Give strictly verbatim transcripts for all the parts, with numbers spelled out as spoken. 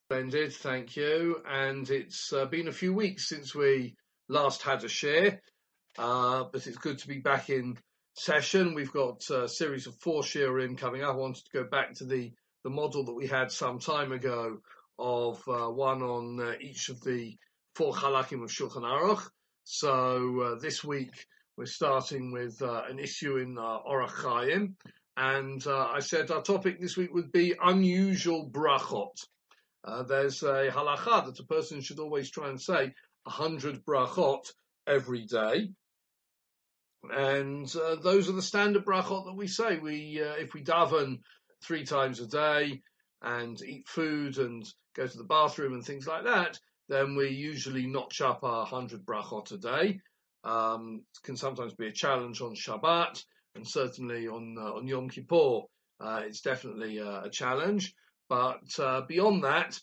Splendid, thank you. And it's uh, been a few weeks since we last had a share, uh, but it's good to be back in session. We've got a series of four shiurim coming up. I wanted to go back to the, the model that we had some time ago of uh, one on uh, each of the four halakim of Shulchan Aruch. So uh, this week we're starting with uh, an issue in uh, Orach Chaim. And uh, I said our topic this week would be unusual brachot. Uh, there's a halacha that a person should always try and say a hundred brachot every day, and uh, those are the standard brachot that we say. We, uh, if we daven three times a day and eat food and go to the bathroom and things like that, then we usually notch up our hundred brachot a day. Um, it can sometimes be a challenge on Shabbat, and certainly on uh, on Yom Kippur, uh, it's definitely uh, a challenge. But uh, beyond that,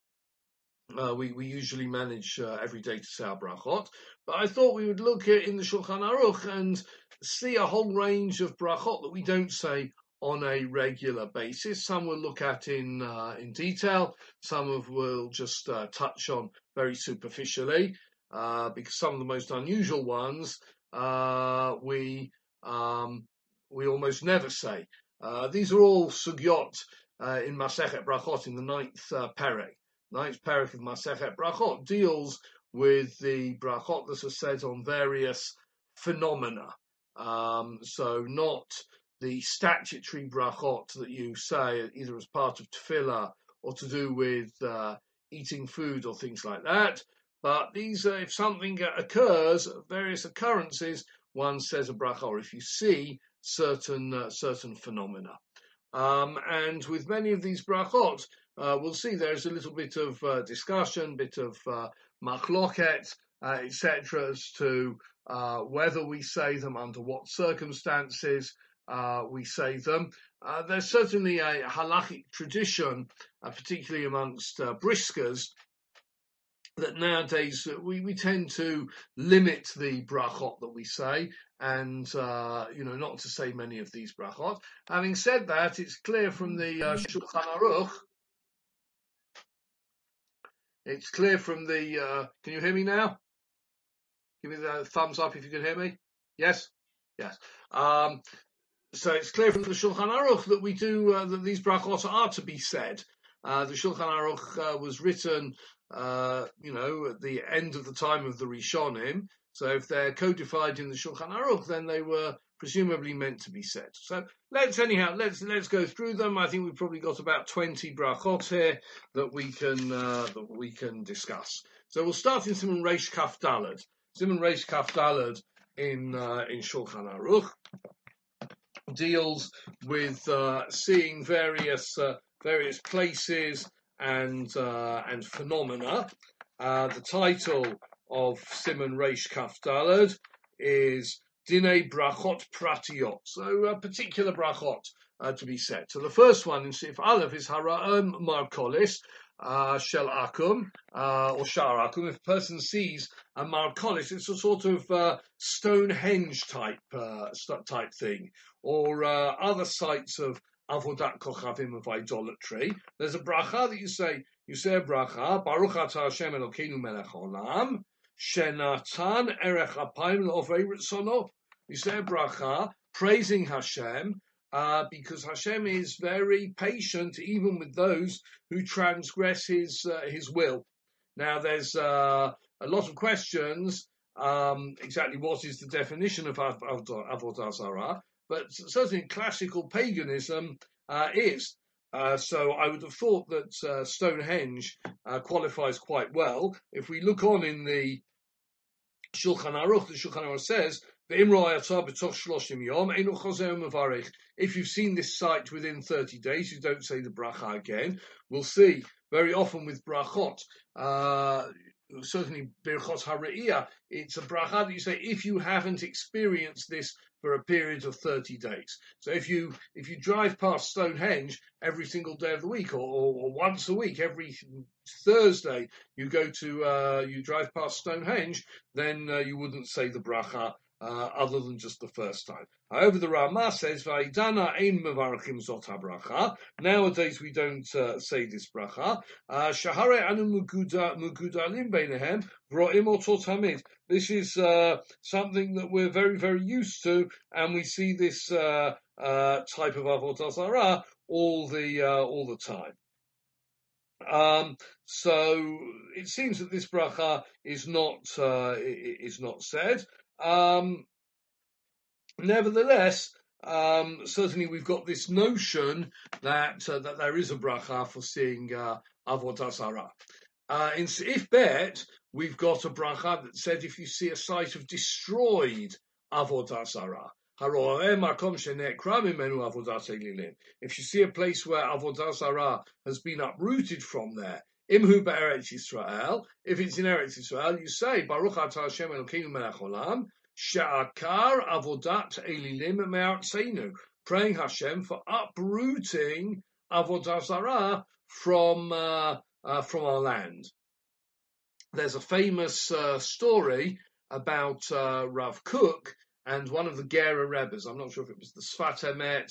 uh, we, we usually manage uh, every day to say our brachot. But I thought we would look at in the Shulchan Aruch and see a whole range of brachot that we don't say on a regular basis. Some we'll look at in uh, in detail. Some of we'll just uh, touch on very superficially, uh, because some of the most unusual ones uh, we um, we almost never say. Uh, these are all sugyot Uh, in Masechet Brachot, in the ninth uh, perek. Ninth perek of Masechet Brachot deals with the brachot that are said on various phenomena. Um, so not the statutory brachot that you say either as part of tefillah or to do with uh, eating food or things like that. But these, uh, if something occurs, various occurrences, one says a bracha, or if you see certain uh, certain phenomena. Um, and with many of these brachot, uh, we'll see there's a little bit of uh, discussion, bit of uh, machloket, uh, et cetera, as to uh, whether we say them, under what circumstances uh, we say them. Uh, there's certainly a halachic tradition, uh, particularly amongst uh, briskers, that nowadays we, we tend to limit the brachot that we say, and uh, you know, not to say many of these brachot. Having said that, it's clear from the uh, Shulchan Aruch. It's clear from the. Uh, can you hear me now? Give me the thumbs up if you can hear me. Yes, yes. Um, so it's clear from the Shulchan Aruch that we do uh, that these brachot are to be said. Uh, the Shulchan Aruch uh, was written, uh, you know, at the end of the time of the Rishonim. So if they're codified in the Shulchan Aruch, then they were presumably meant to be said. So let's anyhow let's let's go through them. I think we've probably got about twenty brachot here that we can uh, that we can discuss. So we'll start in Siman Reish Kaf Daled. Siman Reish Kaf Daled in uh, in Shulchan Aruch deals with uh, seeing various. Uh, various places and uh, and phenomena. Uh, the title of Siman Reish Kaf Daled is Dinei Brachot Pratiot, so a particular brachot uh, to be said. So the first one in Sif Aleph is Hara'am Markolis, uh, Shel Akum, uh, or Shar Akum. If a person sees a Markolis, it's a sort of uh, Stonehenge type uh, type thing, or uh, other sites of Avodat Kochavim, of idolatry. There's a bracha that you say, you say a bracha, Baruch atah Hashem Elokeinu melech haolam, shenatan erech apayim l'ofrei ritzono. You say a bracha, praising Hashem, uh, because Hashem is very patient, even with those who transgress His uh, His will. Now, there's uh, a lot of questions, um, exactly what is the definition of Avodah Zarah, but certainly classical paganism uh, is. Uh, so I would have thought that uh, Stonehenge uh, qualifies quite well. If we look on in the Shulchan Aruch, the Shulchan Aruch says, if you've seen this site within thirty days, you don't say the bracha again. We'll see very often with brachot, uh, certainly Birchot HaRe'iyah, it's a bracha that you say if you haven't experienced this for a period of thirty days. So if you if you drive past Stonehenge every single day of the week, or, or, or once a week, every Thursday you go to uh, you drive past Stonehenge, then uh, you wouldn't say the bracha uh, other than just the first time. However, the Rama says, "Va'idana ein mevarachim zot habracha." Nowadays we don't uh, say this bracha. Shahare anu mugudalim beinehem v'ro'im otot hamid. This is uh, something that we're very, very used to, and we see this uh, uh, type of avodah zarah all the uh, all the time. Um, so it seems that this bracha is not uh, is not said. Um, nevertheless, um, certainly we've got this notion that uh, that there is a bracha for seeing uh, avodah zarah. Uh, in Seif Bet, we've got a bracha that said if you see a site of destroyed avodah zarah. If you see a place where avodah zarah has been uprooted from there, imhu be'eretz Yisrael, if it's in Eretz Yisrael, you say Baruch atah Hashem Elokeinu melech olam she'akar avodat elilim me'artzeinu, praying Hashem for uprooting avodah zarah from uh, uh, from our land. There's a famous uh, story about uh, Rav Kook and one of the Gera Rebbes. I'm not sure if it was the Sfat Emet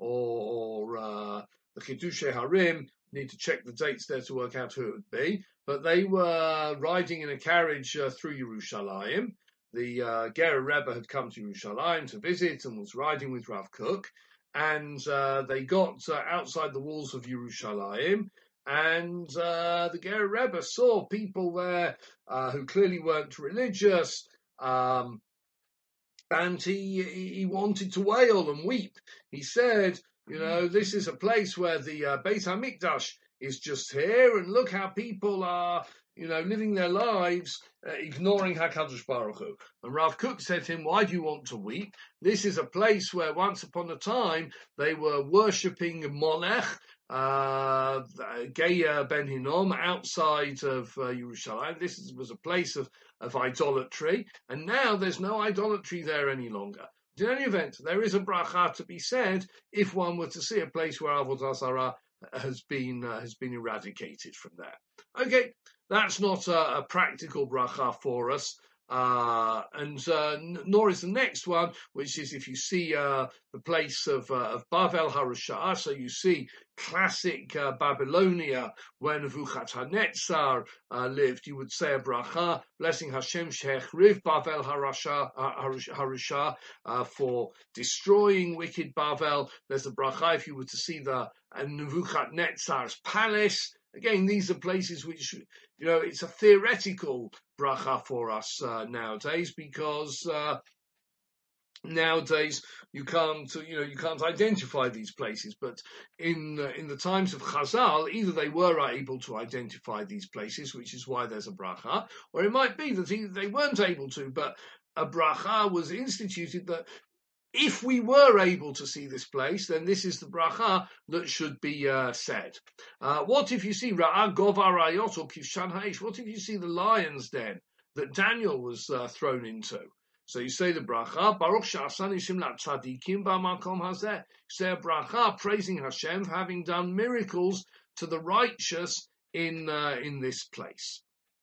or, or uh, the Chidushei Harim. Need to check the dates there to work out who it would be. But they were riding in a carriage uh, through Yerushalayim. The uh, Gera Rebbe had come to Yerushalayim to visit and was riding with Rav Kook. And uh, they got uh, outside the walls of Yerushalayim. And uh, the Gera Rebbe saw people there uh, who clearly weren't religious. Um, And he he wanted to wail and weep. He said, you know, this is a place where the uh, Beit HaMikdash is just here, and look how people are, you know, living their lives uh, ignoring HaKadosh Baruch Hu. And Rav Kook said to him, why do you want to weep? This is a place where once upon a time they were worshipping Molech, uh, Geya Ben Hinnom, outside of uh, Yerushalayim. This is, was a place of, of idolatry, and now there's no idolatry there any longer. In any event, there is a bracha to be said if one were to see a place where avodah zarah has been uh, has been eradicated from there. Okay, that's not a, a practical bracha for us. Uh, and uh, n- nor is the next one, which is if you see uh, the place of, uh, of Bavel Harashah, so you see classic uh, Babylonia when Nebuchadnezzar uh, lived, you would say a bracha, blessing Hashem Shechriv Bavel Harashah, Harashah uh, for destroying wicked Bavel. There's a bracha if you were to see the uh, Nebuchadnezzar's palace. Again, these are places which, you know, it's a theoretical bracha for us uh, nowadays, because uh, nowadays you can't, you know, you can't identify these places. But in uh, in the times of Chazal, either they were able to identify these places, which is why there's a bracha, or it might be that either they weren't able to, but a bracha was instituted that if we were able to see this place, then this is the bracha that should be uh, said. Uh, what if you see Ra'ah Gova Rayot or Kivshan Ha'ish? What if you see the lion's den that Daniel was uh, thrown into? So you say the bracha, Baruch Sha'asani Shimlat Tzadikim Ba'makom Hazeh. You say a bracha praising Hashem for having done miracles to the righteous in uh, in this place.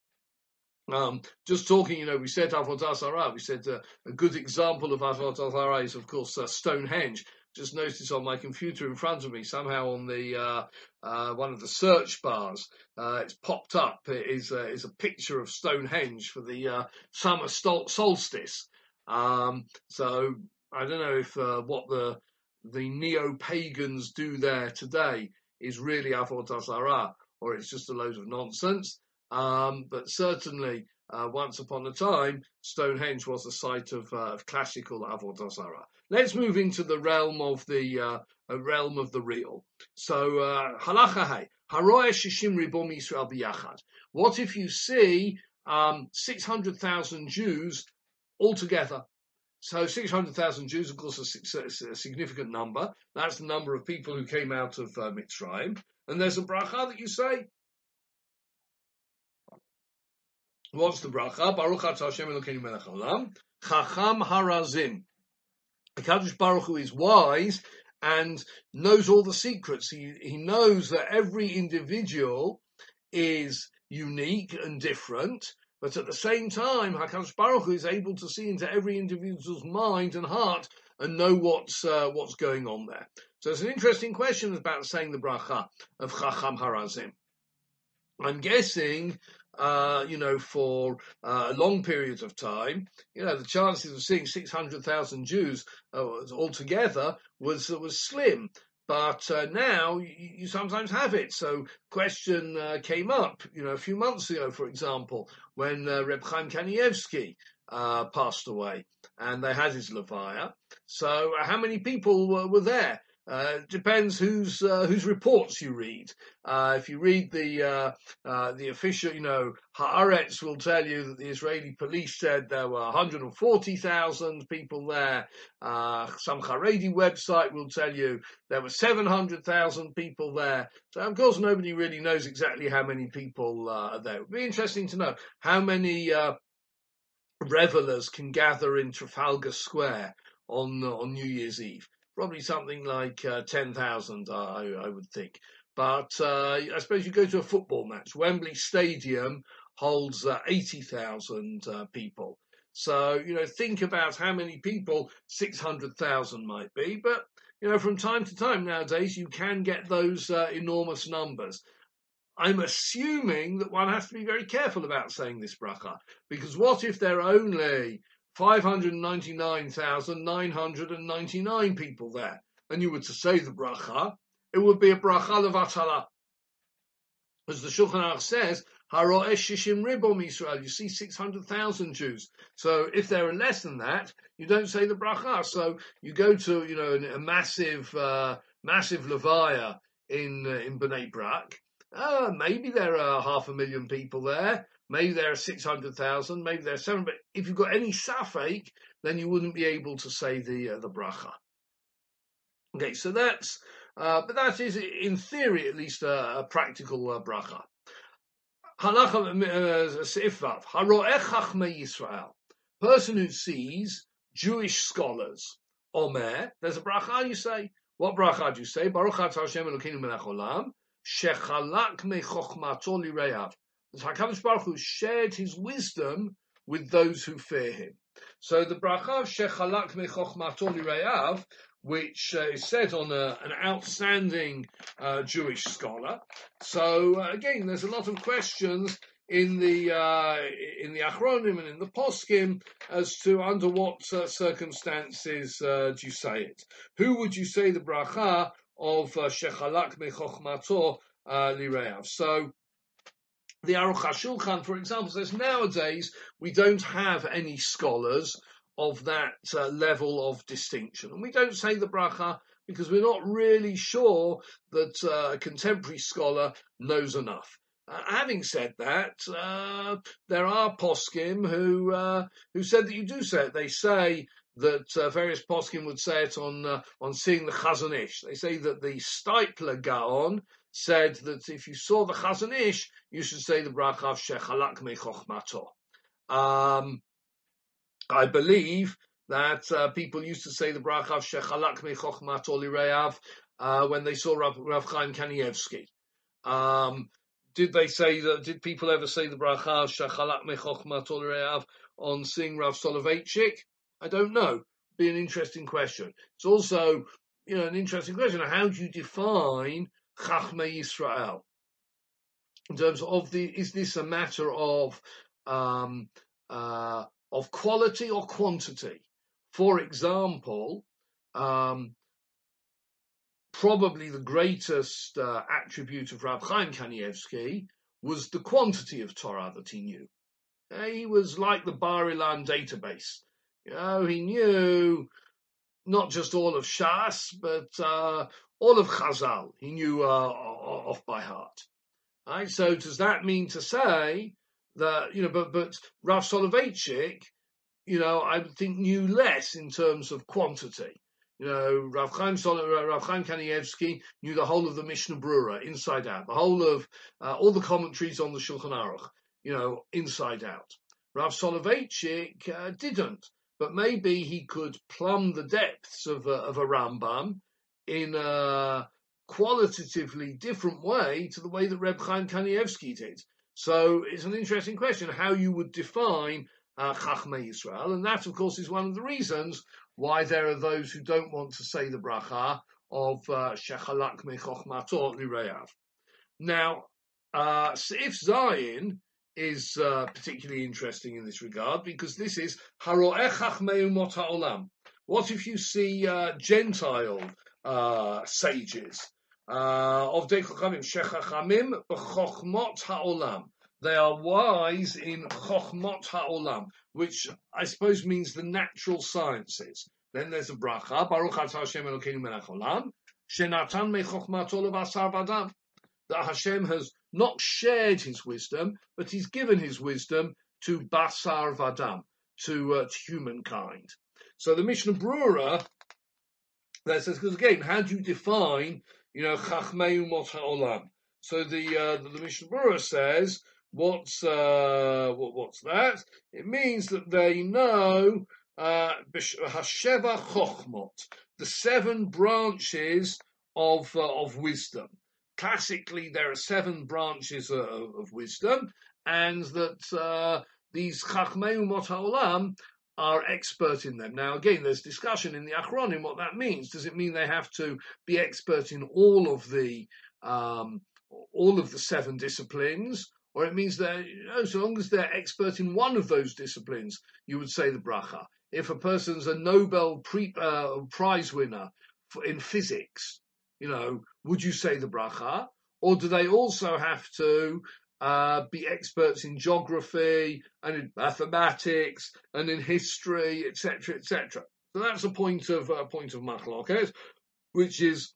Um, just talking, you know, we said Avodah Zarah. We said uh, a good example of Avodah Zarah is, of course, uh, Stonehenge. Just noticed on my computer in front of me, somehow on the uh, uh, one of the search bars, uh, it's popped up. It is uh, is a picture of Stonehenge for the uh, summer sol- solstice. Um, so I don't know if uh, what the the neo-pagans do there today is really Avodah Zarah, or it's just a load of nonsense. Um, but certainly, uh, once upon a time, Stonehenge was a site of, uh, of classical Avodah Zarah. Let's move into the realm of the uh, a realm of the real. So, halacha hay haroeh shishim ribom Yisrael biyachad. What if you see um, six hundred thousand Jews all together? So, six hundred thousand Jews, of course, is a significant number. That's the number of people who came out of uh, Mitzrayim. And there's a bracha that you say. What's the bracha? Baruch atah Hashem Elokeinu melech haolam, chacham harazim. HaKadosh Baruch Hu is wise and knows all the secrets. He, he knows that every individual is unique and different. But at the same time, HaKadosh Baruch Hu is able to see into every individual's mind and heart and know what's uh, what's going on there. So it's an interesting question about saying the bracha of Chacham Harazim. I'm guessing, uh, you know, for uh, long periods of time, you know, the chances of seeing six hundred thousand Jews uh, altogether was was slim. But uh, now you, you sometimes have it. So question uh, came up, you know, a few months ago, for example, when uh, Reb Chaim Kanievsky uh, passed away, and they had his levaya. So uh, how many people were, were there? Uh, depends whose uh, whose reports you read. Uh, if you read the uh, uh, the official, you know, Haaretz will tell you that the Israeli police said there were one hundred forty thousand people there. Uh, some Haredi website will tell you there were seven hundred thousand people there. So of course nobody really knows exactly how many people uh, are there. It would be interesting to know how many uh, revelers can gather in Trafalgar Square on uh, on New Year's Eve. Probably something like uh, ten thousand, uh, I, I would think. But uh, I suppose you go to a football match. Wembley Stadium holds uh, eighty thousand uh, people. So, you know, think about how many people six hundred thousand might be. But, you know, from time to time nowadays, you can get those uh, enormous numbers. I'm assuming that one has to be very careful about saying this bracha, because what if there are only five hundred ninety-nine thousand nine hundred ninety-nine people there, and you were to say the bracha, it would be a bracha levatala. As the Shulchan Aruch says, haro'eh shishim ribom Israel, you see six hundred thousand Jews. So if there are less than that, you don't say the bracha. So you go to, you know, a massive, uh, massive levaya in uh, in Bnei Brak. Uh, maybe there are half a million people there. Maybe there are six hundred thousand, maybe there are seven, but if you've got any safek, then you wouldn't be able to say the uh, the bracha. Okay, so that's, uh, but that is, in theory, at least a, a practical uh, bracha. Halacha Seifvav, Haro'eh Chachmei Yisrael, person who sees Jewish scholars. Omer, there's a bracha you say. What bracha do you say? Baruch atah Hashem Elokeinu melech haolam, shechalak mechochmato lireyav. HaKadosh Baruch Hu shared his wisdom with those who fear him. So the bracha of Shechalak mechochmato lireyav, which uh, is said on a, an outstanding uh, Jewish scholar. So uh, again, there's a lot of questions in the uh, in the Achronim and in the Poskim as to under what uh, circumstances uh, do you say it. Who would you say the bracha of uh, Shechalak mechochmato uh, lireyav? So the Aruch HaShulchan, for example, says nowadays we don't have any scholars of that uh, level of distinction. And we don't say the bracha because we're not really sure that uh, a contemporary scholar knows enough. Uh, having said that, uh, there are poskim who uh, who said that you do say it. They say that uh, various poskim would say it on uh, on seeing the Chazon Ish. They say that the Steipler Gaon said that if you saw the Chazon Ish, you should say the bracha of Shechalak mechochmato. Um, I believe that uh, people used to say the bracha of Shechalak mechochmato lireyav uh, when they saw Rav, Rav Chaim Kanievsky. Um, did they say that? Did people ever say the bracha of Shechalak mechochmato lireyav on seeing Rav Soloveitchik? I don't know. Be an interesting question. It's also, you know, an interesting question. How do you define Chachmei Yisrael? In terms of the, is this a matter of um, uh, of quality or quantity? For example, um, probably the greatest uh, attribute of Rav Chaim Kanievsky was the quantity of Torah that he knew. Uh, he was like the Bar Ilan database. You know, he knew not just all of Shas, but uh, all of Chazal. He knew uh, off by heart. Right? So does that mean to say that, you know, but, but Rav Soloveitchik, you know, I would think knew less in terms of quantity. You know, Rav Chaim, Rav Chaim Kanievsky knew the whole of the Mishnah Brura inside out, the whole of uh, all the commentaries on the Shulchan Aruch, you know, inside out. Rav Soloveitchik uh, didn't, but maybe he could plumb the depths of a, of a Rambam in a qualitatively different way to the way that Reb Chaim Kanievsky did. So it's an interesting question how you would define uh, Chachmei Yisrael, and that, of course, is one of the reasons why there are those who don't want to say the bracha of Shechalak Me Chochmato Lireyav. Now, uh, Seif Zayin is uh, particularly interesting in this regard because this is Haro'eh Chachmei Umot HaOlam. What if you see uh, Gentile uh, sages uh, of Dei Chachamim Shechachamim b'Chochmot HaOlam? They are wise in Chochmot HaOlam, which I suppose means the natural sciences. Then there's a bracha, Baruch Atah Hashem Elokeinu melech haolam, shenatan me chochmato lebasar v'adam. That Hashem has not shared his wisdom, but he's given his wisdom to basar v'adam, to, uh, to humankind. So the Mishnah Brura, that says, because again, how do you define, you know, Chachmei Umot HaOlam? So the, uh, the, the Mishnah Brura says, What's uh, what, what's that? It means that they know uh, Hasheva Chochmot, the seven branches of uh, of wisdom. Classically, there are seven branches of, of wisdom, and that uh, these Chachmei Umot HaOlam are expert in them. Now, again, there's discussion in the Achronim what that means. Does it mean they have to be expert in all of the um, all of the seven disciplines? Or it means that, you know, so long as they're expert in one of those disciplines, you would say the bracha. If a person's a Nobel pre, uh, Prize winner for, in physics, you know, would you say the bracha? Or do they also have to uh, be experts in geography and in mathematics and in history, et cetera, et cetera? So that's a point of uh, point of machloket, which is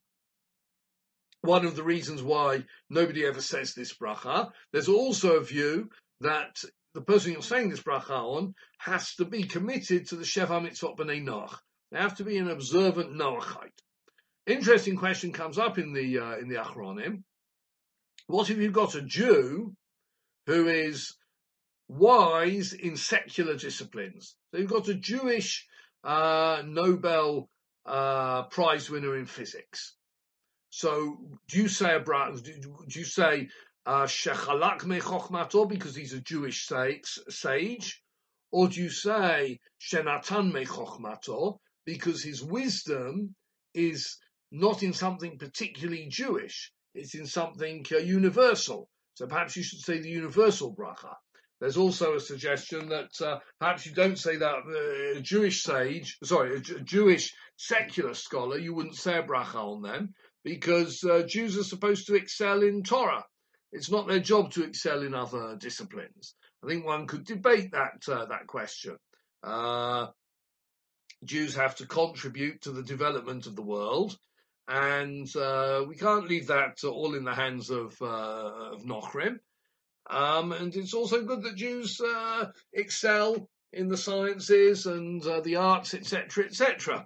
one of the reasons why nobody ever says this bracha. There's also a view that the person you're saying this bracha on has to be committed to the Sheva Mitzvot B'nai Noach. They have to be an observant Noachite. Interesting question comes up in the uh, in the Achronim. What if you've got a Jew who is wise in secular disciplines? So you've got a Jewish uh, Nobel uh, Prize winner in physics. So do you say a bracha? Do you say Shechalak Me Chochmato because he's a Jewish sage, or do you say Shenatan Me Chochmato because his wisdom is not in something particularly Jewish, it's in something uh, universal? So perhaps you should say the universal bracha. There's also a suggestion that uh, perhaps you don't say that uh, a Jewish sage, sorry, a, a Jewish secular scholar, you wouldn't say a bracha on them, because uh, Jews are supposed to excel in Torah. It's not their job to excel in other disciplines. I think one could debate that uh, that question. Uh, Jews have to contribute to the development of the world, and uh, we can't leave that all in the hands of, uh, of Nochrim. Um, and it's also good that Jews uh, excel in the sciences and uh, the arts, et cetera, et cetera,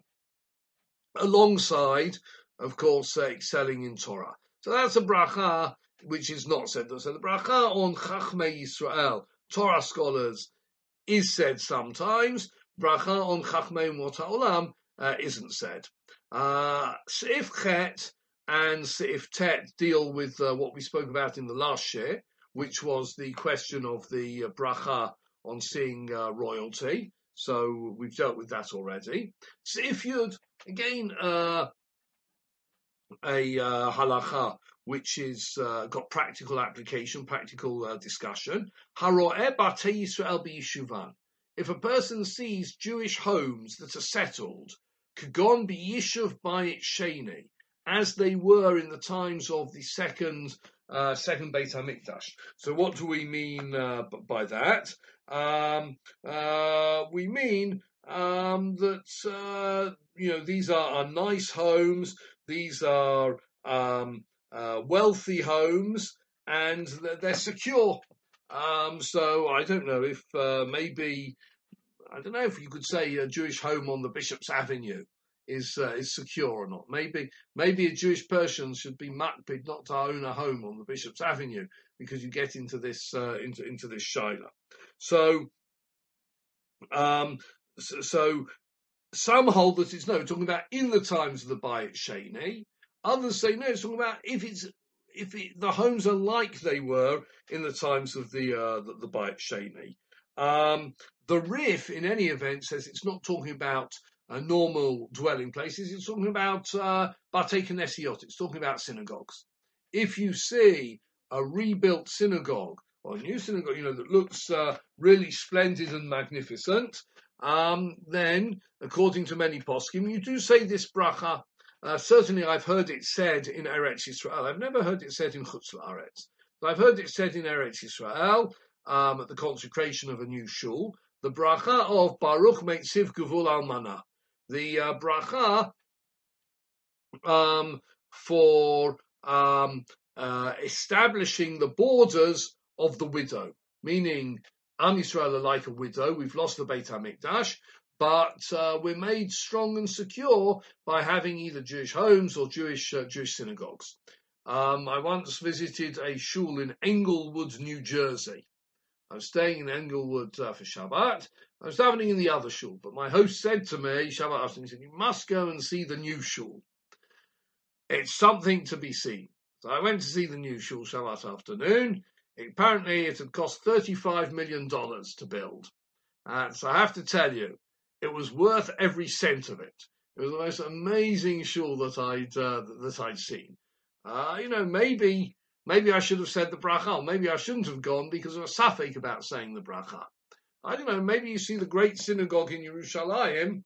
alongside, of course, uh, excelling in Torah. So that's a bracha which is not said. So the bracha on Chachmei Yisrael, Torah scholars, is said sometimes. Bracha on Chachmei Umot HaOlam uh, isn't said. Uh, Seif Chet and Seif Tet deal with uh, what we spoke about in the last year, which was the question of the uh, bracha on seeing uh, royalty. So we've dealt with that already. Seif Yud, again, uh, a uh, halacha which is uh, got practical application, practical uh, discussion. Haro'eh Batei Yisrael b'Yishuvan. If a person sees Jewish homes that are settled, Kagon b'Yishuv Bayit Sheni, as they were in the times of the second uh, second Beit HaMikdash. So what do we mean uh, by that? Um, uh, we mean um, that uh, you know these are, are nice homes. These are um, uh, wealthy homes, and they're, they're secure. Um, so I don't know if uh, maybe I don't know if you could say a Jewish home on the Bishop's Avenue is uh, is secure or not. Maybe maybe a Jewish person should be makpid not to own a home on the Bishop's Avenue, because you get into this uh, into into this shaila. So um, so, so some hold that it's no talking about in the times of the Bayit Sheni. Others say no, it's talking about if it's if it, the homes are like they were in the times of the uh, the, the Bayit Sheni. Um, the Rif, in any event, says it's not talking about uh, normal dwelling places. It's talking about uh, Batei Knesiot. It's talking about synagogues. If you see a rebuilt synagogue or a new synagogue, you know, that looks uh, really splendid and magnificent, um, then, according to many poskim, you do say this bracha. Uh, certainly, I've heard it said in Eretz Yisrael. I've never heard it said in Chutz La'aretz. But I've heard it said in Eretz Yisrael um, at the consecration of a new shul. The bracha of Baruch Meitziv Gevul Almana. The uh, bracha um, for um, uh, establishing the borders of the widow, meaning Am Yisrael are like a widow. We've lost the Beit HaMikdash. But uh, we're made strong and secure by having either Jewish homes or Jewish uh, Jewish synagogues. Um, I once visited a shul in Englewood, New Jersey. I was staying in Englewood uh, for Shabbat. I was davening in the other shul, but my host said to me, Shabbat afternoon, he said, "You must go and see the new shul. It's something to be seen." So I went to see the new shul Shabbat afternoon. Apparently, it had cost thirty-five million dollars to build. Uh, so I have to tell you, it was worth every cent of it. It was the most amazing shul that I'd uh, that I'd seen. Uh, you know, maybe maybe I should have said the bracha. Maybe I shouldn't have gone because of a safek about saying the bracha. I don't know. Maybe you see the great synagogue in Yerushalayim,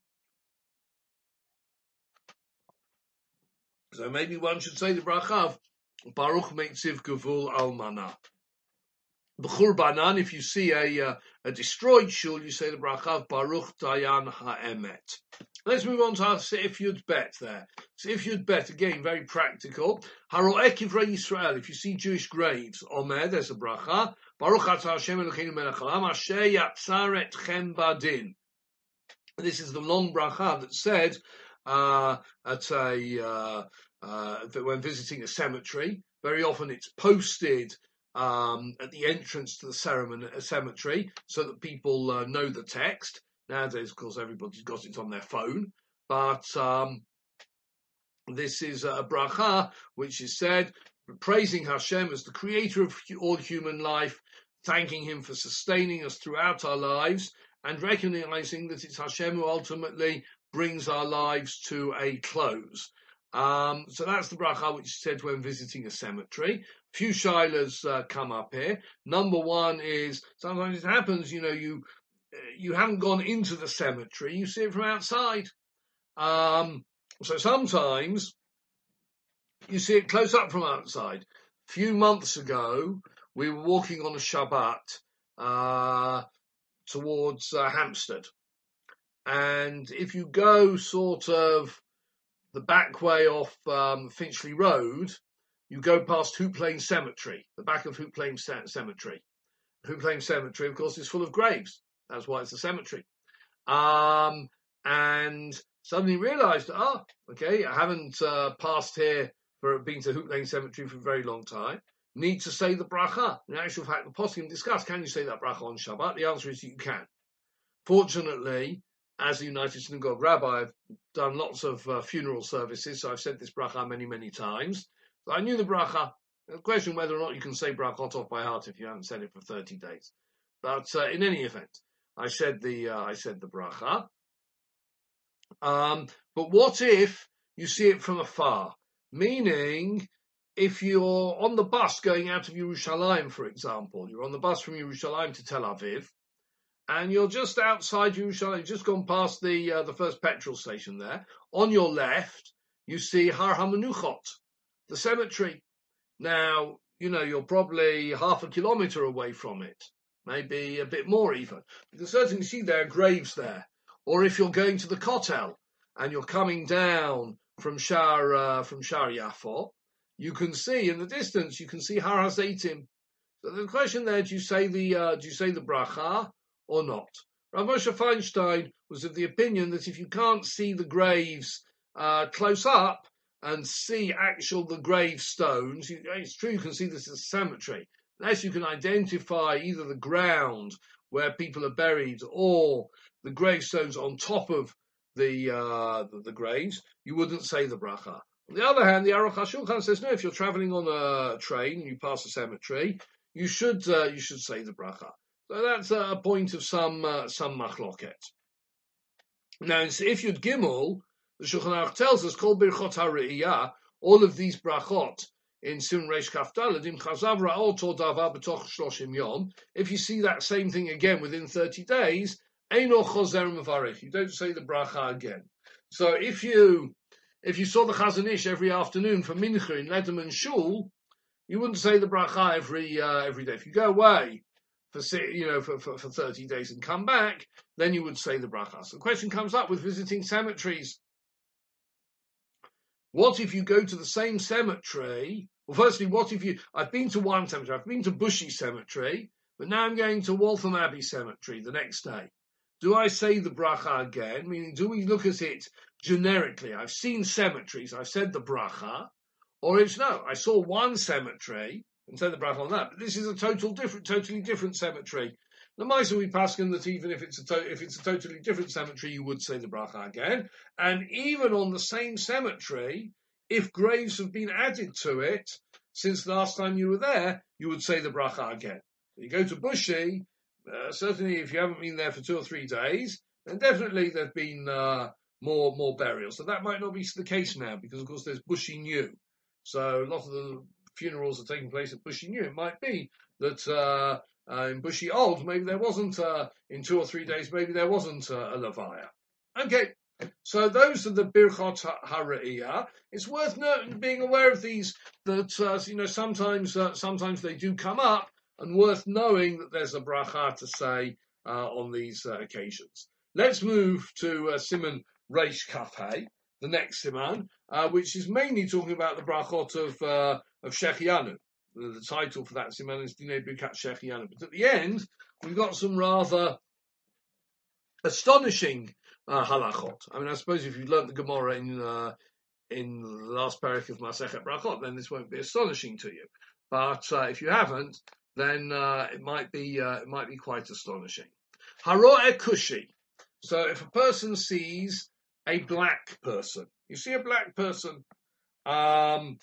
so maybe one should say the bracha of Baruch Meitziv Gevul Almana. B'churbanan, if you see a uh, a destroyed shul, you say the bracha of Baruch Dayan Ha'emet. Let's move on to our Seif Yud Bet there. Seif Yud Bet, again, very practical. Haro'eh Kivrei Yisrael, if you see Jewish graves, Omer, there's a bracha. Baruch Atah Hashem Elokeinu melech haolam, asher yatzar etchem badin. This is the long bracha that said uh, at a uh, uh, when visiting a cemetery. Very often it's posted Um, at the entrance to the ceremony, a cemetery, so that people uh, know the text. Nowadays, of course, everybody's got it on their phone, but um, this is a bracha which is said, praising Hashem as the creator of all human life, thanking him for sustaining us throughout our lives, and recognizing that it's Hashem who ultimately brings our lives to a close. Um, so that's the bracha which is said when visiting a cemetery. Few shilas uh, come up here. Number one is, sometimes it happens, you know, you you haven't gone into the cemetery, you see it from outside. Um, so sometimes you see it close up from outside. A few months ago, we were walking on a Shabbat uh, towards uh, Hampstead. And if you go sort of the back way off um, Finchley Road, you go past Hoop Lane Cemetery, the back of Hoop Lane Cemetery. Hoop Lane Cemetery, of course, is full of graves. That's why it's a cemetery. Um, and suddenly realised, ah, okay, I haven't uh, passed here for been to Hoop Lane Cemetery for a very long time. Need to say the bracha. In actual fact, the poskim discussed, can you say that bracha on Shabbat? The answer is you can. Fortunately, as a United Synagogue rabbi, I've done lots of uh, funeral services, so I've said this bracha many, many times. So I knew the bracha. The question whether or not you can say brachot off by heart if you haven't said it for thirty days. But uh, in any event, I said the uh, I said the bracha. Um, but what if you see it from afar? Meaning, if you're on the bus going out of Yerushalayim, for example, you're on the bus from Yerushalayim to Tel Aviv, and you're just outside Yerushalayim, you've just gone past the uh, the first petrol station there. On your left, you see Har HaMenuchot, the cemetery. Now, you know, you're probably half a kilometre away from it, maybe a bit more even. You can certainly see there are graves there. Or if you're going to the Kotel and you're coming down from Shar uh, from Shar Yafo, you can see in the distance, you can see Har HaZeitim. So the question there, do you say the uh, do you say the bracha or not? Rav Moshe Feinstein was of the opinion that if you can't see the graves uh, close up and see actual the gravestones, you, it's true you can see this as a cemetery, unless you can identify either the ground where people are buried or the gravestones on top of the, uh, the the graves, you wouldn't say the bracha. On the other hand, the Aruch HaShulchan says, no, if you're traveling on a train and you pass a cemetery, you should uh, you should say the bracha. So that's a point of some uh, some machloket. Now, if you'd gimel, the Shulchan Aruch tells us, Kol birchot ha're'iyah, all of these brachot in Simon Reish Kaf Daled, im chazav ra'ol to davar b'toch shloshim yom, if you see that same thing again within thirty days, eino chozer mevarech, you don't say the bracha again. So if you if you saw the Chazon Ish every afternoon for mincha in Lederman Shul, you wouldn't say the bracha every uh, every day. If you go away for you know for, for, for thirty days and come back, then you would say the bracha. So the question comes up with visiting cemeteries. What if you go to the same cemetery? Well, firstly, what if you... I've been to one cemetery. I've been to Bushy Cemetery, but now I'm going to Waltham Abbey Cemetery the next day. Do I say the bracha again? Meaning, do we look at it generically? I've seen cemeteries. I've said the bracha. Or it's no, I saw one cemetery and said the bracha on that. But this is a total different, totally different cemetery. The Maisa we paskin that even if it's a to- if it's a totally different cemetery, you would say the bracha again. And even on the same cemetery, if graves have been added to it since the last time you were there, you would say the bracha again. You go to Bushy, uh, certainly if you haven't been there for two or three days, then definitely there've been uh, more more burials. So that might not be the case now because of course there's Bushy New. So a lot of the funerals are taking place at Bushy New. It might be that. Uh, Uh, in Bushy Old, maybe there wasn't, uh, in two or three days, maybe there wasn't uh, a Levaya. Okay, so those are the Birchot HaRe'iyah. It's worth noting, being aware of these, that, uh, you know, sometimes uh, sometimes they do come up, and worth knowing that there's a bracha to say uh, on these uh, occasions. Let's move to uh, Siman Reish Kaf Hei, the next Siman, uh, which is mainly talking about the brachot of, uh, of Shechianu. The title for that siman is Dinei Birkat Shechianu. But at the end, we've got some rather astonishing uh, halachot. I mean, I suppose if you've learnt the Gemara in uh, in the last parak of Masechet Brachot, then this won't be astonishing to you. But uh, if you haven't, then uh, it might be uh, it might be quite astonishing. Haro'eh kushi. So if a person sees a black person, you see a black person. Um,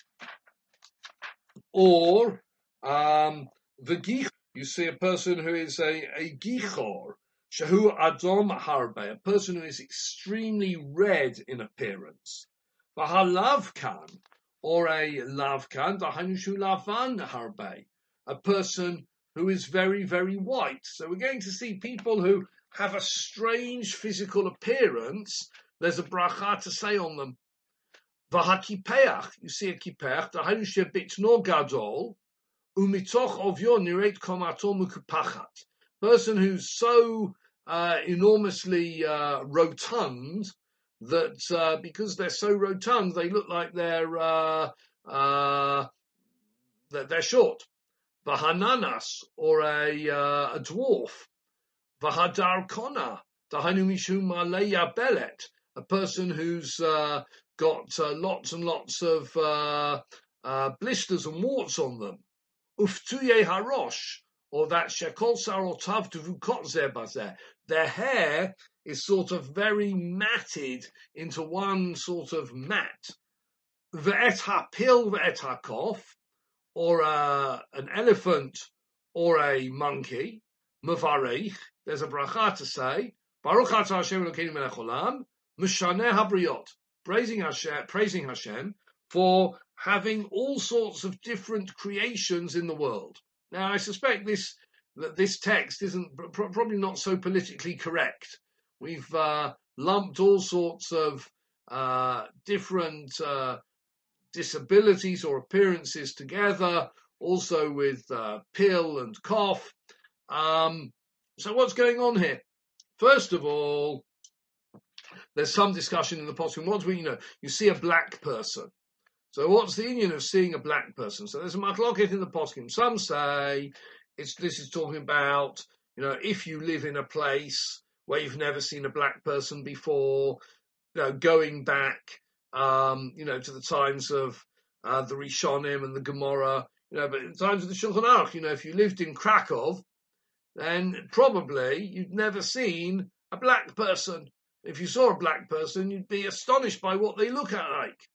Or um, the gich, you see a person who is a, a gichor, shahu adom harbe, a person who is extremely red in appearance. Vahalavkan, or a lavkan, dahanushu lavan harbe, a person who is very, very white. So we're going to see people who have a strange physical appearance. There's a bracha to say on them. Vahakipeach, you see a kipeach, dahainu shebitno gadol, umitoch ovyo nireit komato mukupachat. Person who's so uh, enormously uh, rotund that uh, because they're so rotund, they look like they're uh, uh, they're, they're short. Vahananas, or a uh, a dwarf. Vahadar kona, dahainu mishum maleya belet, a person who's uh, got uh, lots and lots of uh, uh, blisters and warts on them. Uftuye harosh, or that shekol sarotav tuvukot zebazeh. Their hair is sort of very matted into one sort of mat. Ve'et hapil ve'et hakof, or uh, an elephant or a monkey. Mevarech, there's a bracha to say. Baruch atah Hashem Elokeinu melech olam, mishaneh habriot. Praising Hashem, praising Hashem for having all sorts of different creations in the world. Now, I suspect this that this text isn't probably not so politically correct. We've uh, lumped all sorts of uh, different uh, disabilities or appearances together, also with uh, pill and cough. Um, so, what's going on here? First of all, there's some discussion in the poskim. What do we know? You see a black person. So what's the union of seeing a black person? So there's a machloket in the poskim. Some say it's this is talking about, you know, if you live in a place where you've never seen a black person before, you know, going back, um, you know, to the times of uh, the Rishonim and the Gemara, you know, but in the times of the Shulchan Aruch, you know, if you lived in Krakow, then probably you'd never seen a black person. If you saw a black person, you'd be astonished by what they look at like.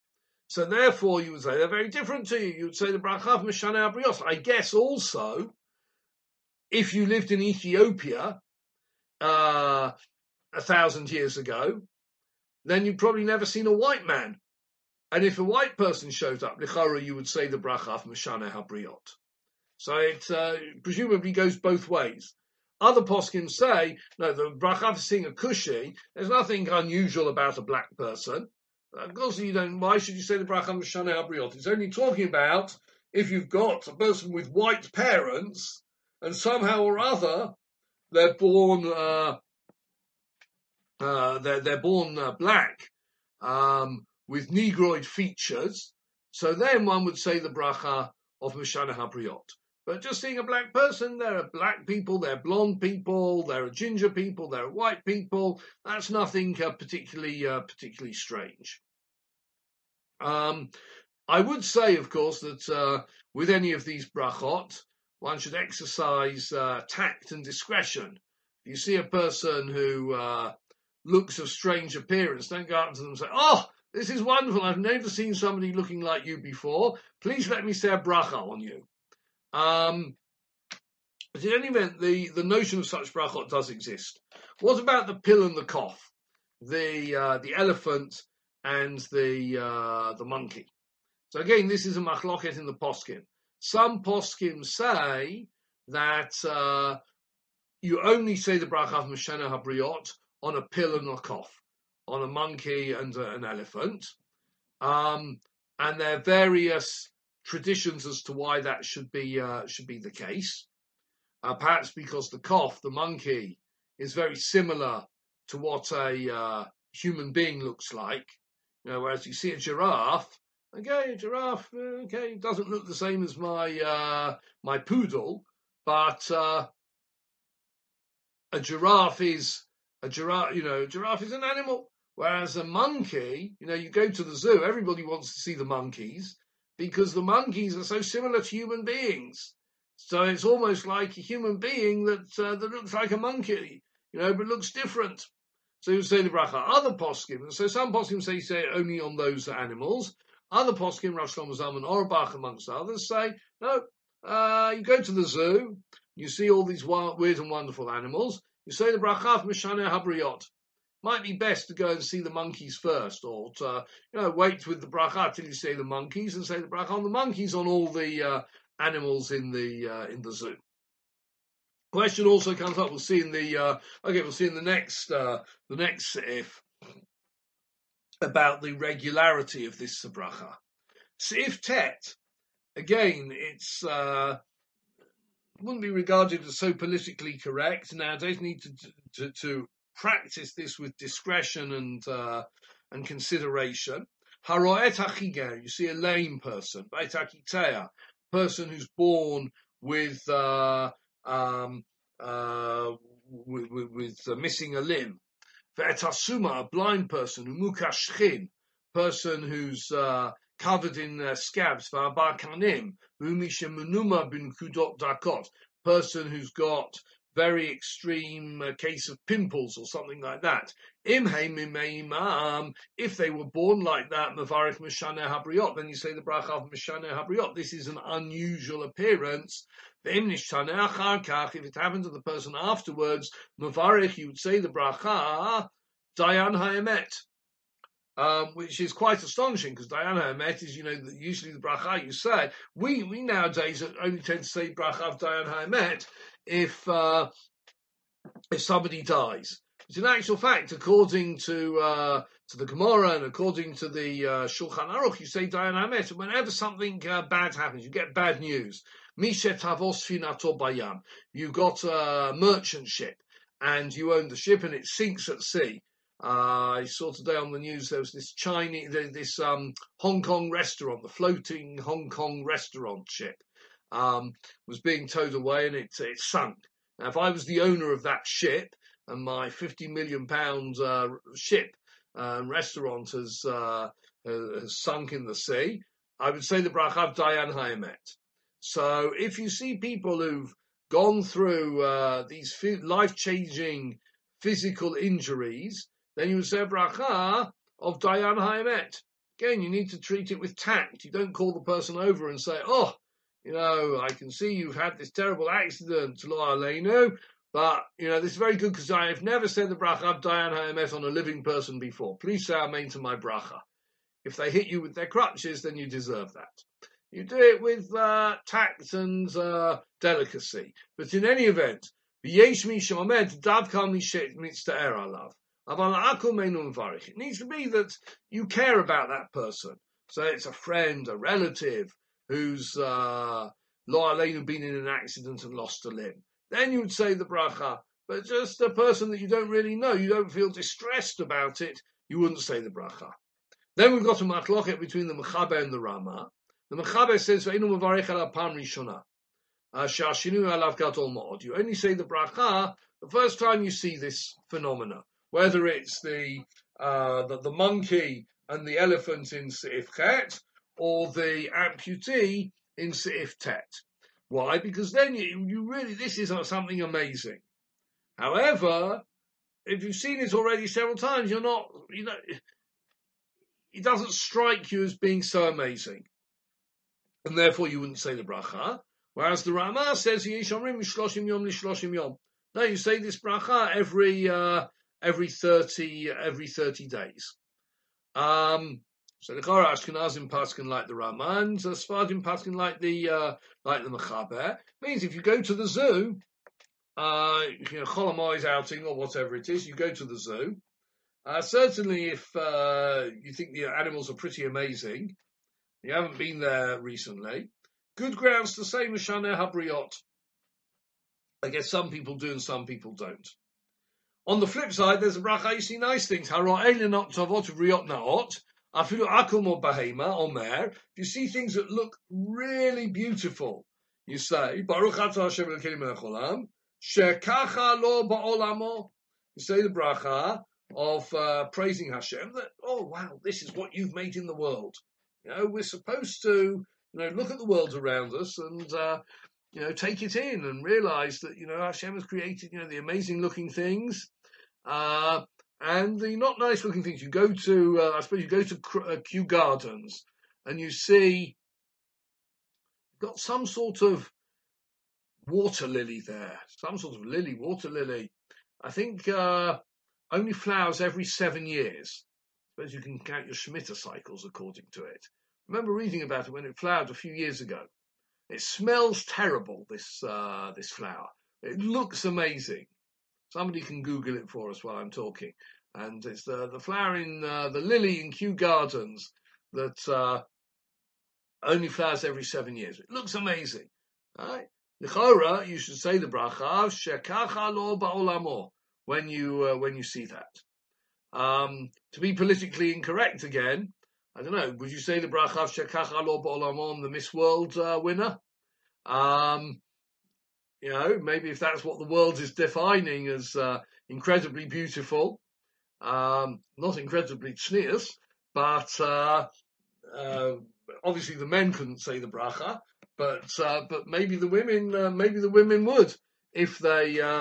So therefore, you would say they're very different to you. You would say the bracha of Mishana Habriot. I guess also, if you lived in Ethiopia uh, a thousand years ago, then you'd probably never seen a white man. And if a white person showed up, Lichara, you would say the bracha of Mishana Habriot. So it uh, presumably goes both ways. Other poskim say, no, the bracha for seeing a kushi, there's nothing unusual about a black person. Of course, you don't. Why should you say the bracha Mishana Habriot? It's only talking about if you've got a person with white parents and somehow or other they're born uh, uh, they're they're born uh, black um, with negroid features. So then one would say the bracha of Mishana Habriot. But just seeing a black person, there are black people, there are blonde people, there are ginger people, there are white people. That's nothing uh, particularly uh, particularly strange. Um, I would say, of course, that uh, with any of these brachot, one should exercise uh, tact and discretion. If you see a person who uh, looks of strange appearance, don't go up to them and say, "Oh, this is wonderful. I've never seen somebody looking like you before. Please let me say a bracha on you." Um, but in any event, the, the notion of such brachot does exist. What about the pill and the cough, the uh, the elephant and the uh, the monkey? So again, this is a machloket in the poskim. Some poskim say that uh, you only say the bracha of Mishana Habriot on a pill and a cough, on a monkey and a, an elephant, um, and there are various traditions as to why that should be uh, should be the case. Uh, perhaps because the cough, the monkey, is very similar to what a uh, human being looks like. You know, whereas you see a giraffe, okay, a giraffe, okay, doesn't look the same as my uh, my poodle, but uh, a giraffe is a giraffe. You know, a giraffe is an animal. Whereas a monkey, you know, you go to the zoo, everybody wants to see the monkeys, because the monkeys are so similar to human beings. So it's almost like a human being that uh, that looks like a monkey, you know, but looks different. So you say the bracha. Other poskim, so some poskim say you say it only on those animals. Other poskim, Rav Shlomo Zalman Auerbach, amongst others, say, no, uh, you go to the zoo, you see all these wild, weird and wonderful animals, you say the bracha of Mishana Habriot. Might be best to go and see the monkeys first, or to, you know, wait with the bracha till you see the monkeys and say the bracha on the monkeys on all the uh, animals in the uh, in the zoo. Question also comes up. We'll see in the uh, okay. We'll see in the next uh, the next if about the regularity of this bracha. Seif Tet, again, it's uh, wouldn't be regarded as so politically correct nowadays. Need to to, to practice this with discretion and uh, and consideration. Haroet hachiger, you see a lame person. Beit hakitea, person who's born with uh, um, uh, with, with, with uh, missing a limb. Ve'etasuma, a blind person. Umukashchin, person who's uh, covered in uh, scabs. Va'abar kanim, umishemunuma bin kudot dakot, person who's got very extreme uh, case of pimples or something like that. If they were born like that, Mavarich Mishana Habriot, then you say the bracha of Mishana Habriot. This is an unusual appearance. If it happened to the person afterwards, Mavarich, you would say the bracha Dayan Haemet. Um, which is quite astonishing, because Dayan Haemet is, you know, usually the bracha you say. We we nowadays only tend to say bracha of Dayan Haemet if uh, if somebody dies. But in actual fact, according to uh, to the Gemara and according to the uh, Shulchan Aruch, you say Dayan Haemet whenever something uh, bad happens. You get bad news. Mishet Havos Finato Bayam. You got a merchant ship and you own the ship and it sinks at sea. Uh, I saw today on the news there was this Chinese, this um, Hong Kong restaurant, the floating Hong Kong restaurant ship, um, was being towed away and it, it sunk. Now, if I was the owner of that ship and my fifty million pound uh, ship uh, restaurant has, uh, has sunk in the sea, I would say the bracha of Dayan Haemet. So if you see people who've gone through uh, these life-changing physical injuries, then you would say a bracha of Dayan Haemet. Again, you need to treat it with tact. You don't call the person over and say, oh, you know, I can see you've had this terrible accident, lo aleinu, but, you know, this is very good because I have never said the bracha Dayan ha'emes on a living person before. Please say amen to my bracha. If they hit you with their crutches, then you deserve that. You do it with uh, tact and uh, delicacy. But in any event, it needs to be that you care about that person. So it's a friend, a relative who's uh, lo aleinu been in an accident and lost a limb. Then you would say the bracha. But just a person that you don't really know, you don't feel distressed about it, you wouldn't say the bracha. Then we've got a machloket between the Mechaber and the Rama. The Mechaber says, "Ve'inu mevarech ala pam rishona, shashinu alav gadol ma'od." You only say the bracha the first time you see this phenomena, whether it's the uh, the, the monkey and the elephant in Seif Chet or the amputee in Seif Tet. Why? Because then you, you really this is something amazing. However, if you've seen it already several times, you're not you know. It doesn't strike you as being so amazing. And therefore you wouldn't say the bracha. Whereas the Rama says, no, you say this bracha every uh, every thirty every thirty days. Um, so the Chora Ashkenazim paskin like the Rama, and uh, Sfardim paskin like the uh, like the Mechaber. Means if you go to the zoo, uh, you know, Chol Hamoed outing or whatever it is, you go to the zoo. Uh, certainly, if uh, you think the animals are pretty amazing, you haven't been there recently, good grounds to say Mishaneh Habriot. I guess some people do and some people don't. On the flip side, there's a bracha, you see nice things. If you see things that look really beautiful, you say, Baruch atah Hashem Elokeinu melech haolam, shekacha lo ba'olamo. You say the bracha of uh, praising Hashem, that, oh, wow, this is what you've made in the world. You know, we're supposed to, you know, look at the world around us and, uh, you know, take it in and realize that, you know, Hashem has created, you know, the amazing looking things uh, and the not nice looking things. You go to, uh, I suppose you go to uh, Kew Gardens and you see, you've got some sort of water lily there, some sort of lily, water lily. I think, uh, only flowers every seven years. I suppose you can count your Shemitah cycles according to it. I remember reading about it when it flowered a few years ago. It smells terrible, this uh, this flower. It looks amazing. Somebody can Google it for us while I'm talking. And it's the, the flower in uh, the lily in Kew Gardens that uh, only flowers every seven years. It looks amazing. Right? L'chora, you should say the bracha, shekacha lo ba'olamo. When you uh, when you see that, um, to be politically incorrect again, I don't know. Would you say the bracha of Shekacha lo ba'olamon, the Miss World uh, winner? Um, you know, maybe if that's what the world is defining as uh, incredibly beautiful, um, not incredibly tznius, but uh, uh, obviously the men couldn't say the bracha, but uh, but maybe the women uh, maybe the women would if they. Uh,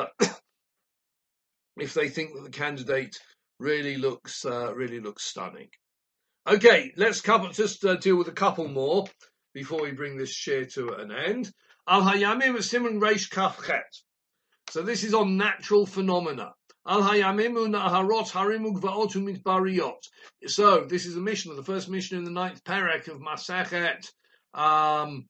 if they think that the candidate really looks uh, really looks stunning. Okay, let's couple, just uh, deal with a couple more before we bring this share to an end. Al Hayamim Simon Reish Kaf Chet. So this is on natural phenomena. Al Hayamim Naharot Harim Ugvaot Mitbariot. So this is a Mishnah, the first Mishnah in the ninth parak of Masechet. Um,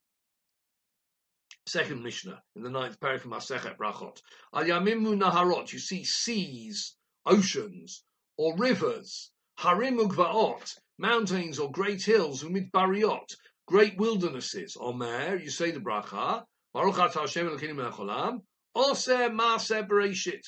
Second Mishnah in the ninth parak of Masechet Brachot. Al Yamimu Naharot, you see seas, oceans, or rivers. Harim Ugvaot, mountains or great hills. Umid Bariot, great wildernesses. Omer, you say the bracha. Baruch atah Hashem Elokeinu melech haolam. Oseh Maaseh Bereshit.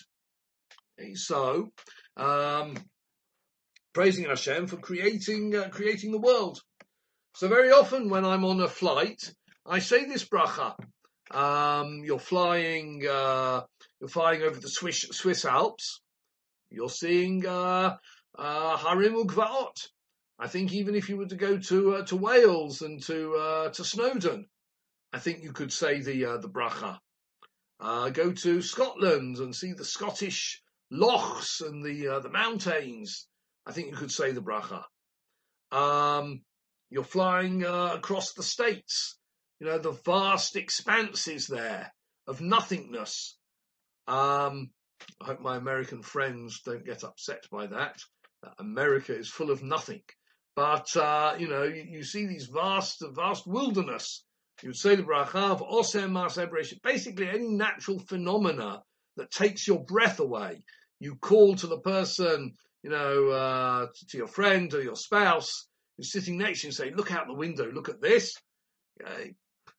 So, um, praising Hashem for creating uh, creating the world. So very often when I'm on a flight, I say this bracha. Um, you're flying, uh, you're flying over the Swiss, Swiss Alps. You're seeing uh, uh, Harim Ugvaot. I think even if you were to go to uh, to Wales and to uh, to Snowdon, I think you could say the uh, the bracha. Uh, go to Scotland and see the Scottish lochs and the uh, the mountains. I think you could say the bracha. Um, you're flying uh, across the states. You know, the vast expanses there of nothingness. Um, I hope my American friends don't get upset by that. Uh, America is full of nothing. But, uh, you know, you, you see these vast, vast wilderness. You would say the bracha of osem ma'aseh bereshit. Basically, any natural phenomena that takes your breath away. You call to the person, you know, uh, to your friend or your spouse who's sitting next to you and say, look out the window, look at this. Okay.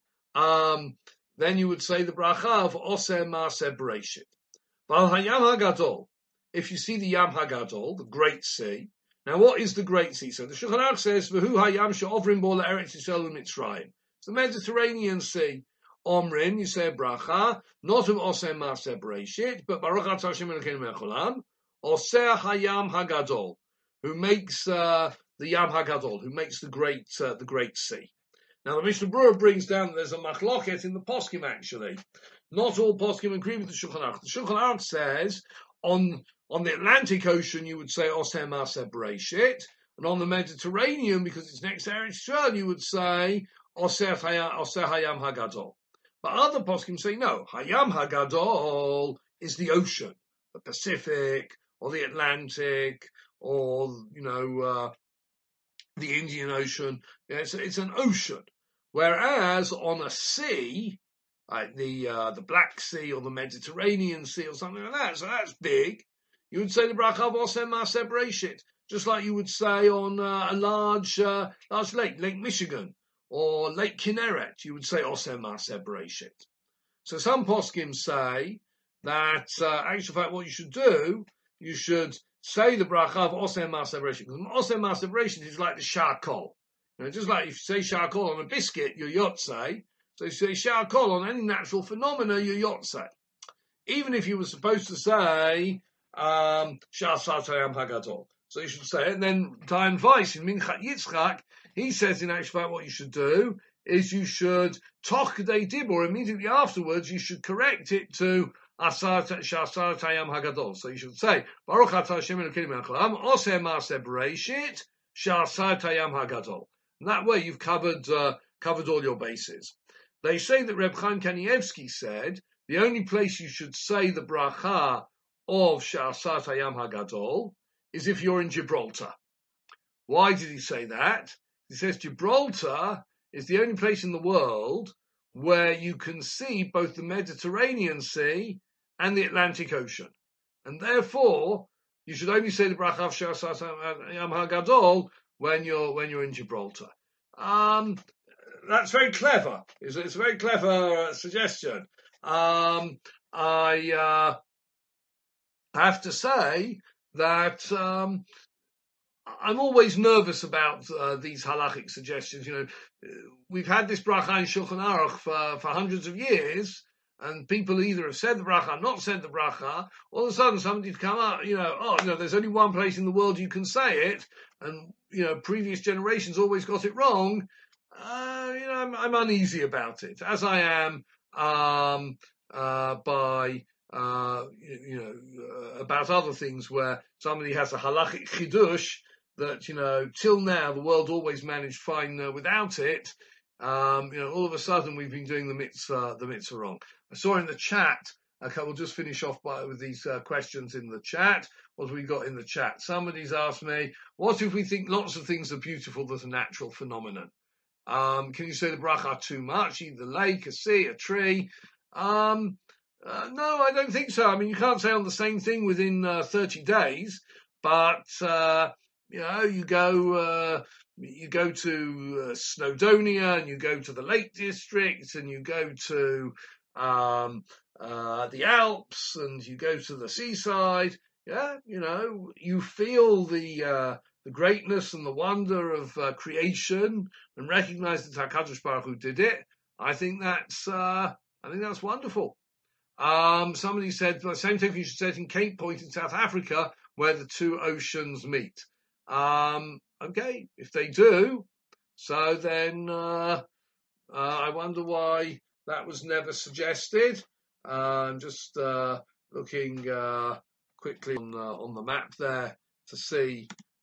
Um, then you would say the bracha of osem ma'aseh bereshit. Val hayam hagadol. If you see the Yam Hagadol, the Great Sea. Now, what is the Great Sea? So the Shulchan Aruch says, "V'hu hayam she'ovrim bo la'eretz Yisrael u'Mitzrayim." It's the Mediterranean Sea. Omrin, you say a bracha, not of osem ma'aseh bereshit, but Baruch atah Hashem Elokeinu melech haolam, oseh hayam hagadol, who makes uh, the Yam Hagadol, who makes the Great uh, the Great Sea. Now, the Mishnah Berurah brings down that there's a machloket in the poskim actually. Not all poskim agree with the Shulchan Aruch. The Shulchan Aruch says on on the Atlantic Ocean you would say osem ma'aseh bereshit, and on the Mediterranean, because it's next to Eretz Yisrael, you would say oseh hayam hagadol. But other poskim say no, hayam hagadol is the ocean, the Pacific or the Atlantic or you know uh, the Indian Ocean. Yeah, it's, it's an ocean, whereas on a sea, like the uh, the Black Sea or the Mediterranean Sea or something like that, so that's big. You would say the bracha of osem ma'aseh bereshit, just like you would say on uh, a large uh, large lake, Lake Michigan or Lake Kinneret, you would say osem ma'aseh bereshit. So some poskim say that uh, actually, fact, what you should do, you should say the bracha of osem ma'aseh bereshit, because osem ma'aseh bereshit is like the shakol. You know, just like if you say shakol on a biscuit, you're yotzei. So you say shakol on any natural phenomena, you're yotzei. Even if you were supposed to say um sha'asat hayam hagadol. So you should say it. And then Dayan Weiss in Minchat Yitzchak, he says in actual fact what you should do is you should toch k'dei dibur, immediately afterwards you should correct it to sha'asat hayam hagadol. So you should say Baruch atah Hashem Elokeinu melech haolam oseh ma'aseh bereshit sha'asat hayam hagadol. And that way you've covered uh, covered all your bases. They say that Reb Chaim Kanievsky said the only place you should say the bracha of Sha'asat Hayam Hagadol is if you're in Gibraltar. Why did he say that? He says Gibraltar is the only place in the world where you can see both the Mediterranean Sea and the Atlantic Ocean. And therefore, you should only say the bracha of Sha'asat Hayam Hagadol when you're when you're in Gibraltar. Um, that's very clever. It's, it's a very clever uh, suggestion. Um, I uh, have to say that um, I'm always nervous about uh, these halachic suggestions. You know, we've had this bracha in Shulchan Aruch for, for hundreds of years, and people either have said the bracha, not said the bracha. All of a sudden, somebody's come up, you know, oh, you know, there's only one place in the world you can say it, and you know, previous generations always got it wrong. Uh, you know, I'm, I'm uneasy about it, as I am um, uh, by. Uh, you, you know, uh, about other things where somebody has a halachic chidush that, you know, till now the world always managed fine uh, without it. Um, you know, all of a sudden we've been doing the mitzvah, the mitzvah wrong. I saw in the chat, okay, we'll just finish off by, with these uh, questions in the chat. What have we got in the chat? Somebody's asked me, what if we think lots of things are beautiful that are natural phenomenon? Um, can you say the bracha too much? Either lake, a sea, a tree? Um, Uh, no, I don't think so. I mean, you can't say on the same thing within uh, thirty days, but, uh, you know, you go, uh, you go to uh, Snowdonia and you go to the Lake District and you go to, um, uh, the Alps and you go to the seaside. Yeah. You know, you feel the, uh, the greatness and the wonder of uh, creation and recognize that HaKadosh Baruch Hu did it. I think that's, uh, I think that's wonderful. Um, somebody said, the same thing you should say it in Cape Point in South Africa, where the two oceans meet. Um, okay, if they do, so then uh, uh, I wonder why that was never suggested. Uh, I'm just uh, looking uh, quickly on, uh, on the map there to see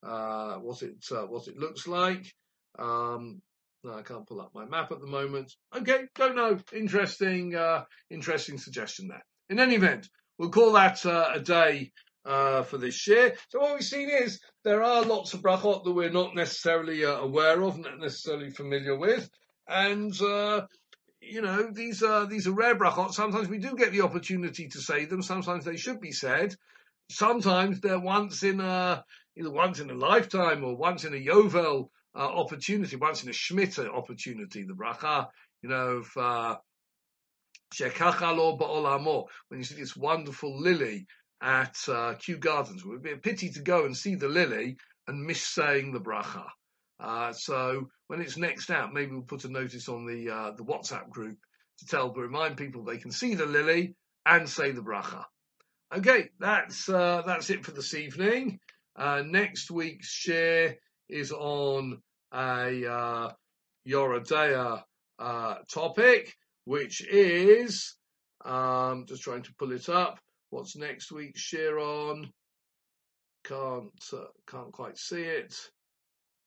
uh, what it uh, what it looks like. Um, no, I can't pull up my map at the moment. Okay, don't know. Interesting, uh, interesting suggestion there. In any event, we'll call that uh, a day uh, for this year. So what we've seen is there are lots of brachot that we're not necessarily uh, aware of, not necessarily familiar with, and uh, you know these are these are rare brachot. Sometimes we do get the opportunity to say them. Sometimes they should be said. Sometimes they're once in a either once in a lifetime or once in a Yovel uh, opportunity, once in a Shemitah opportunity. The bracha, you know, of uh, Shekacha lo ba'olamo, when you see this wonderful lily at uh, Kew Gardens. It would be a pity to go and see the lily and miss saying the bracha. Uh, so when it's next out, maybe we'll put a notice on the uh, the WhatsApp group to tell, to remind people they can see the lily and say the bracha. Okay, that's uh, that's it for this evening. Uh, next week's share is on a uh, Yoredea uh, topic, which is um, just trying to pull it up. What's next week's share on? Can't uh, can't quite see it.